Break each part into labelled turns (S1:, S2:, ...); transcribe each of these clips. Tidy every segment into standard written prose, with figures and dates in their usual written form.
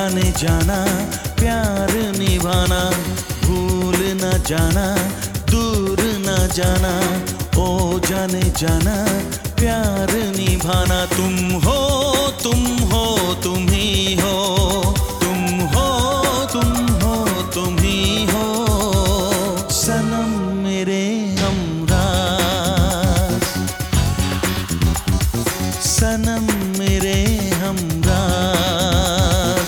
S1: जाने जाना प्यार निभाना, भूल न जाना दूर न जाना, ओ जाने जाना प्यार निभाना। तुम हो तुम ही हो, तुम हो तुम ही हो, सनम मेरे हमराज, सनम मेरे हमराज।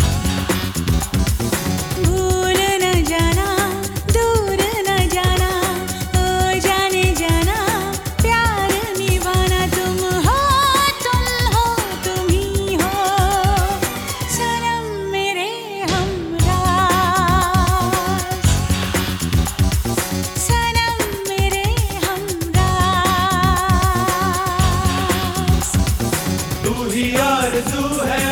S2: भूल न जाना दूर न जाना, ओ जाने जाना प्यार निभाना। तुम हो तुम ही हो, सनम मेरे हमराज, सनम मेरे हमराज।
S3: तू ही आरज़ू है,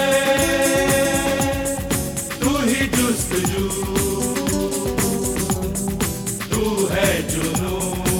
S3: तू ही जुस्तजू, तू है जुनून।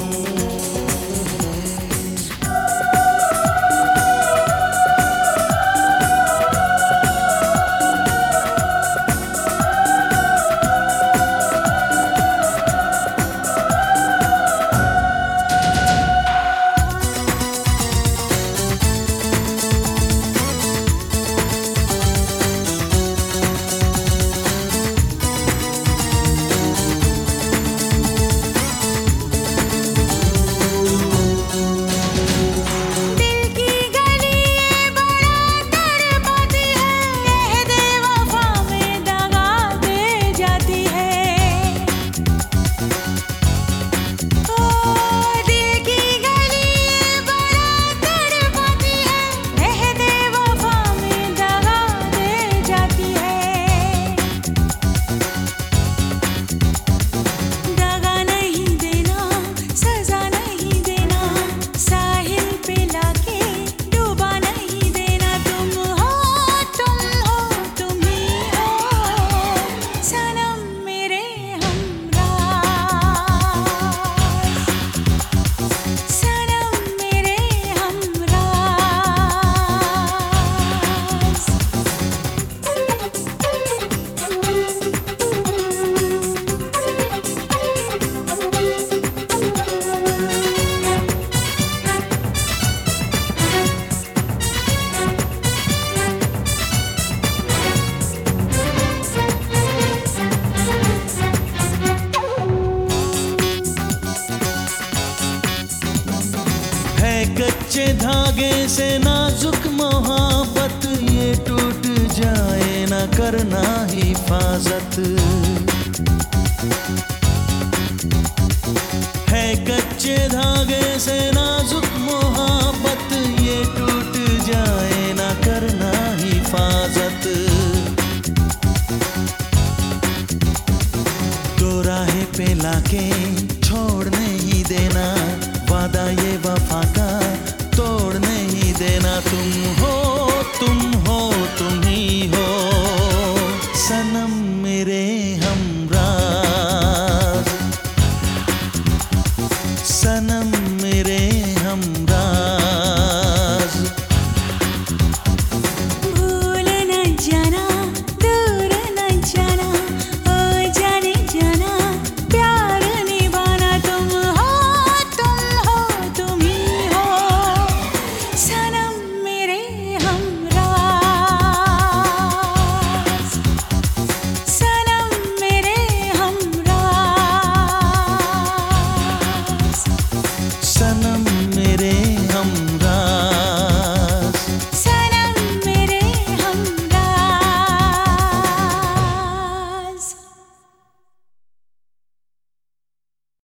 S1: कच्चे धागे से नाजुक मोहब्बत, ये टूट जाए न करना हिफाजत। है कच्चे धागे से नाजुक मोहब्बत, ये टूट जाए न करना हिफाजत। दो राहें पे लाके छोड़ नहीं देना, वादा ये वफा का तोड़ नहीं देना। तुम हो तुम ही हो, सनम